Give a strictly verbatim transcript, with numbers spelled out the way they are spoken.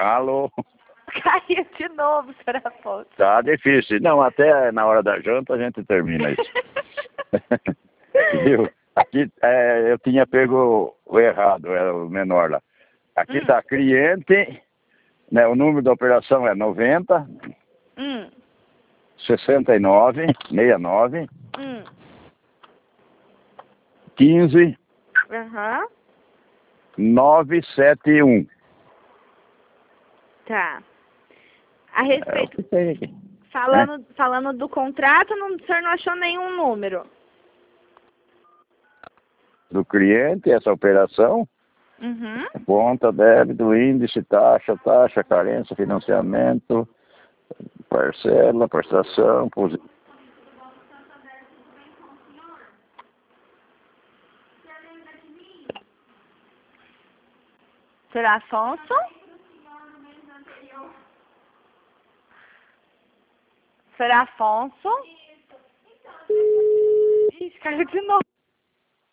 Alô? Caiu de novo, senhor Afonso. Tá difícil. Não, até na hora da janta a gente termina isso. Viu? Aqui é, eu tinha pego o errado, era o menor lá. Aqui Hum. tá cliente, né, o número da operação é noventa, Hum. sessenta e nove, sessenta e nove, Hum. quinze, Aham. novecentos e setenta e um. Tá. A É o respeito, que tem aqui. falando, falando do contrato, não, o senhor não achou nenhum número? Do cliente, essa operação, Uhum. conta, débito, índice, taxa, taxa, carência, financiamento, parcela, prestação, positivo. Senhor Afonso? Senhor Afonso? Ih, caiu de novo.